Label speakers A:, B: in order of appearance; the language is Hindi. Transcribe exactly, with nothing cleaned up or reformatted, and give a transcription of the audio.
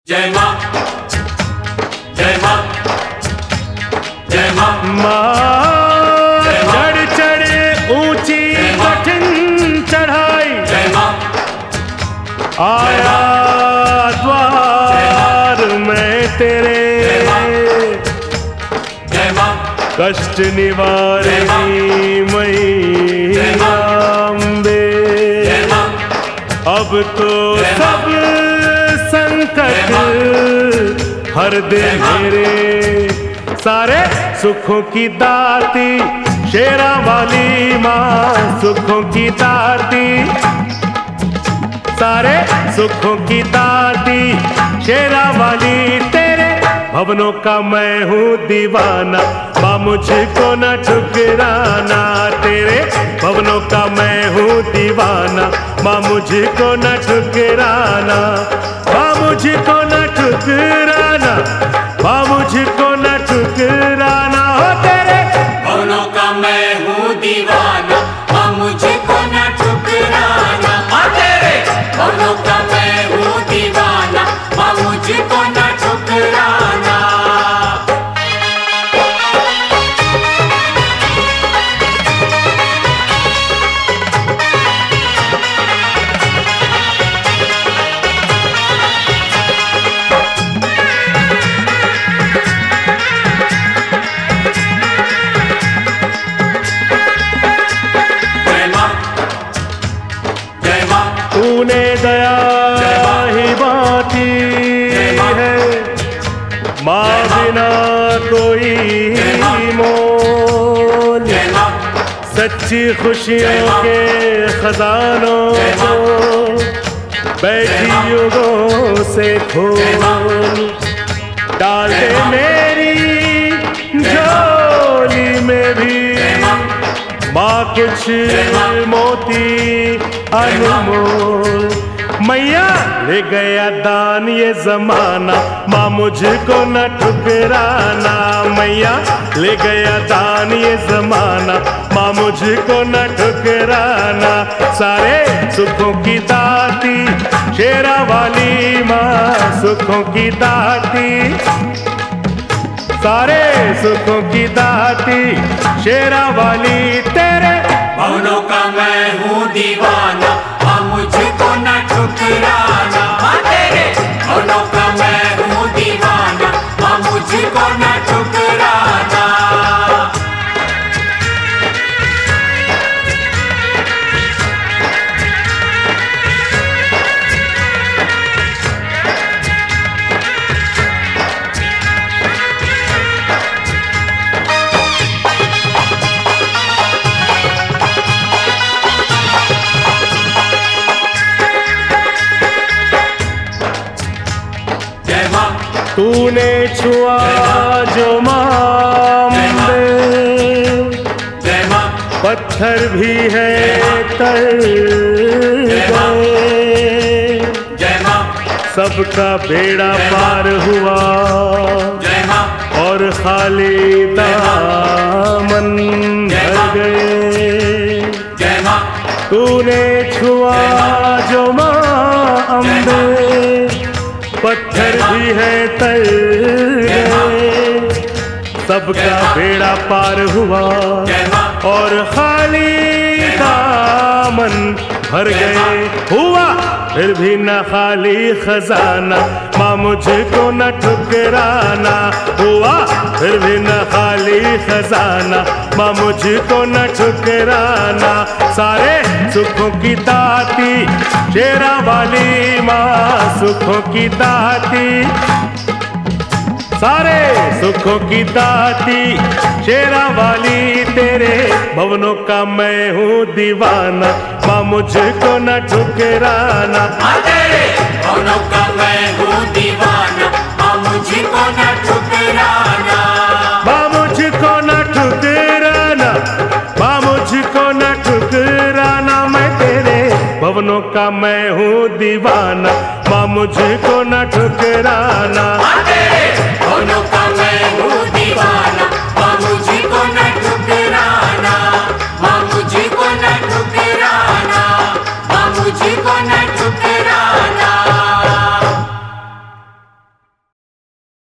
A: जय मां, जय मां, जय मां,
B: मां चढ़ चढ़ ऊंची कठिन चढ़ाई,
A: जय मां,
B: आया द्वार में तेरे,
A: जय मां,
B: कष्ट निवारणी मैया अम्बे, अब तो सब संकट हर दे मेरे, सारे सुखों की दाती शेरा वाली माँ, सुखों की दाती, सारे सुखों की दाती शेरा वाली तेरे भवनों का मैं हूँ दीवाना, माँ मुझको न ठुकराना, तेरे भवनों का मैं हूँ दीवाना, माँ मुझको न ठुकराना, माँ मुझको न ठुकराना, माँ मुझको न ठुकराना, हो तेरे
A: भवनों का मैं हूँ दीवाना, माँ मुझको न ठुकराना, हाँ तेरे भवनों का मैं हूँ दीवाना, माँ मुझको न ठुकराना।
B: तूने दया ही बांटी है, माँ बिना कोई मोल, सच्ची खुशियों के खजानों को बैठी युगों से खोल, डाल दे मेरी झोली में भी माँ कुछ मोती अनमोल, मैया ले गया दान ये जमाना, माँ मुझको न ठुकराना, मैया ले गया दान ये जमाना, माँ मुझको न ठुकराना, सारे सुखों की दाती शेरा वाली माँ, सुखों की दाती, सारे सुखों की दाती शेरा वाली तेरे
A: भवनों का मैं हूँ दीवाना, माँ मुझको न ठुकराना, हाँ तेरे भवनों का मैं हूँ दीवाना, माँ मुझको न ठुकराना।
B: तूने छुआ जो माँ पत्थर भी है तर गए, सबका बेड़ा पार हुआ और खाली दामन भर गए, तूने छुआ जो माँ अम्बे पत्थर भी है तर गए, सबका बेड़ा पार हुआ और खाली दामन भर गए, हुआ फिर भी न खाली खजाना, माँ मुझको न ठुकराना, हुआ फिर भी न खाली खजाना, माँ मुझको न ठुकराना, सारे सुखों की दाती शेरा वाली माँ, सुखों की दाती, सारे सुखों की दाती शेरा वाली तेरे भवनों का मैं हूँ दीवाना, माँ मुझको न ठुकराना,
A: हाँ तेरे भवनों का मैं हूँ दीवाना, माँ मुझको न ठुकराना,
B: माँ मुझको न ठुकराना, माँ मुझको न ठुकराना, मैं तेरे भवनों का मैं हूँ दीवाना, माँ मुझको न ठुकराना,
A: हाँ तेरे भवनों